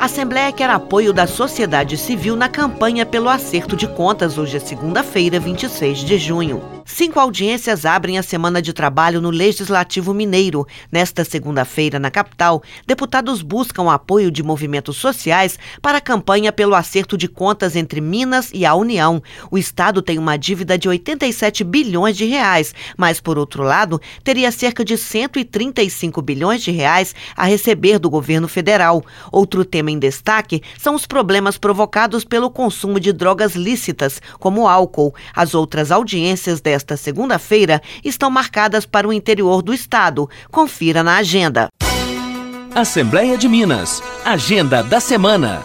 A Assembleia quer apoio da sociedade civil na campanha pelo acerto de contas. Hoje é segunda-feira, 26 de junho. 5 audiências abrem a semana de trabalho no Legislativo Mineiro. Nesta segunda-feira, na capital, deputados buscam apoio de movimentos sociais para a campanha pelo acerto de contas entre Minas e a União. O estado tem uma dívida de 87 bilhões de reais, mas, por outro lado, teria cerca de 135 bilhões de reais a receber do governo federal. Outro tema em destaque são os problemas provocados pelo consumo de drogas lícitas, como álcool. As outras audiências desta segunda-feira estão marcadas para o interior do estado. Confira na agenda. Assembleia de Minas. Agenda da semana.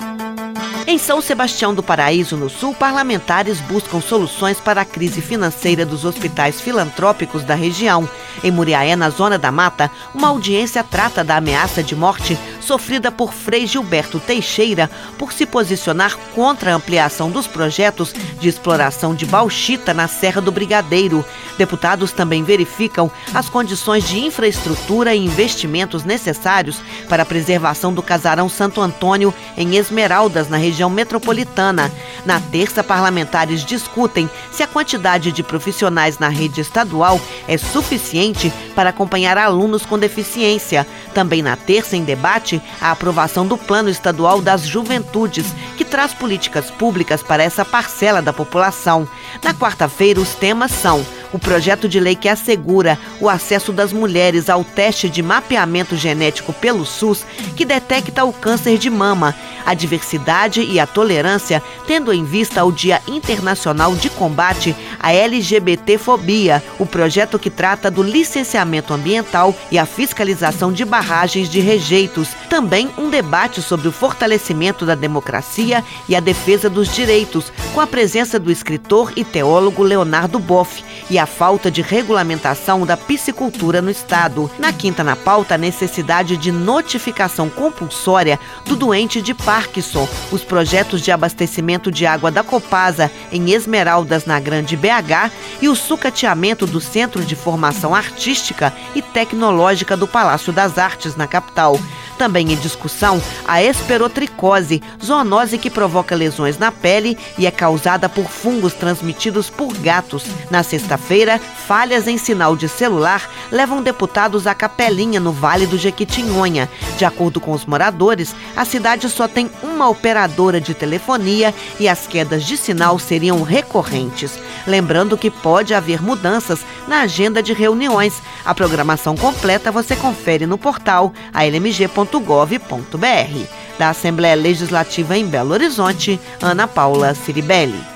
Em São Sebastião do Paraíso, no Sul, parlamentares buscam soluções para a crise financeira dos hospitais filantrópicos da região. Em Muriaé, na Zona da Mata, uma audiência trata da ameaça de morte sofrida por Frei Gilberto Teixeira por se posicionar contra a ampliação dos projetos de exploração de bauxita na Serra do Brigadeiro. Deputados também verificam as condições de infraestrutura e investimentos necessários para a preservação do Casarão Santo Antônio, em Esmeraldas, na região metropolitana. Na terça, parlamentares discutem se a quantidade de profissionais na rede estadual é suficiente para acompanhar alunos com deficiência. Também na terça, em debate, a aprovação do Plano Estadual das Juventudes, que traz políticas públicas para essa parcela da população. Na quarta-feira, os temas são o projeto de lei que assegura o acesso das mulheres ao teste de mapeamento genético pelo SUS, que detecta o câncer de mama, a diversidade e a tolerância, tendo em vista o Dia Internacional de Combate à LGBTfobia, o projeto que trata do licenciamento ambiental e a fiscalização de barragens de rejeitos. Também um debate sobre o fortalecimento da democracia e a defesa dos direitos, com a presença do escritor e teólogo Leonardo Boff, e a falta de regulamentação da piscicultura no estado. Na quinta, na pauta, a necessidade de notificação compulsória do doente de Parkinson, os projetos de abastecimento de água da Copasa em Esmeraldas, na Grande BH, e o sucateamento do Centro de Formação Artística e Tecnológica do Palácio das Artes, na capital. Também em discussão, a esperotricose, zoonose que provoca lesões na pele e é causada por fungos transmitidos por gatos. Na sexta-feira, falhas em sinal de celular levam deputados à Capelinha, no Vale do Jequitinhonha. De acordo com os moradores, a cidade só tem uma operadora de telefonia e as quedas de sinal seriam recorrentes. Lembrando que pode haver mudanças na agenda de reuniões. A programação completa você confere no portal almg.gov.br. Da Assembleia Legislativa em Belo Horizonte, Ana Paula Ciribelli.